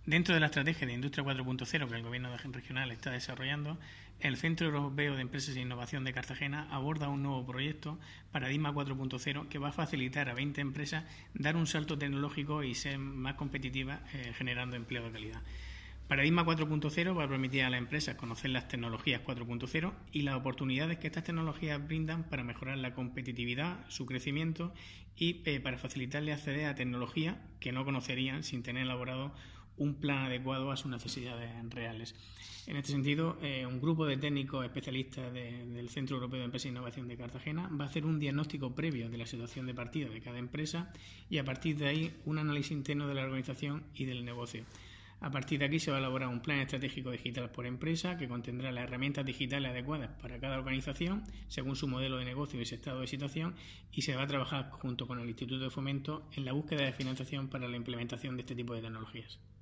Dentro de la estrategia de Industria 4.0 que el Gobierno regional está desarrollando, el Centro Europeo de Empresas e Innovación de Cartagena aborda un nuevo proyecto, Paradigma 4.0, que va a facilitar a 20 empresas dar un salto tecnológico y ser más competitivas, generando empleo de calidad. Paradigma 4.0 va a permitir a las empresas conocer las tecnologías 4.0 y las oportunidades que estas tecnologías brindan para mejorar la competitividad, su crecimiento y para facilitarles acceder a tecnología que no conocerían sin tener elaborado un plan adecuado a sus necesidades reales. En este sentido, un grupo de técnicos especialistas del Centro Europeo de Empresas e Innovación de Cartagena va a hacer un diagnóstico previo de la situación de partida de cada empresa y a partir de ahí un análisis interno de la organización y del negocio. A partir de aquí se va a elaborar un plan estratégico digital por empresa que contendrá las herramientas digitales adecuadas para cada organización según su modelo de negocio y su estado de situación, y se va a trabajar junto con el Instituto de Fomento en la búsqueda de financiación para la implementación de este tipo de tecnologías.